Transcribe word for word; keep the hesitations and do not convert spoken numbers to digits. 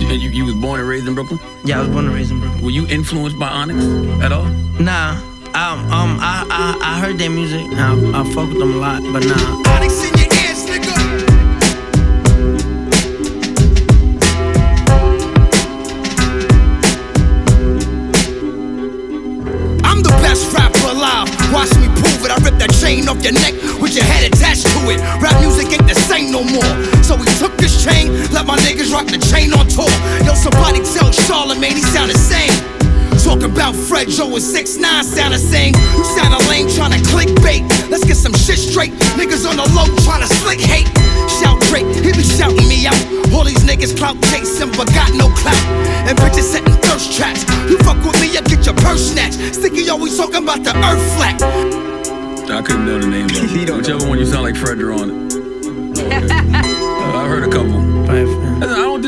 You, you, you was born and raised in Brooklyn? Yeah, I was born and raised in Brooklyn. Were you influenced by Onyx at all? Nah. Um, um, I, I, I heard their music. I, I fuck with them a lot, but nah. Onyx in your ears, nigga. I'm the best rapper alive. Watch me prove it. I rip that chain off your neck with your head attached to it. Rap music ain't the same no more. So we took this chain, let my niggas rock the chain on tour. Yo, somebody tell Charlamagne he sound the same. Talking about Fred Joe and six nine sound the same. You sound a lame tryna clickbait. Let's get some shit straight. Niggas on the low tryna slick hate. Shout Drake, he be shouting me out. All these niggas clout chasing but got no clout. And bitches setting thirst traps. You fuck with me, you get your purse snatched. Sticky always talking about the earth flat. I couldn't know the name though. Whichever one you sound like Fred, you're on it. Okay. uh, I heard a couple. Right, I don't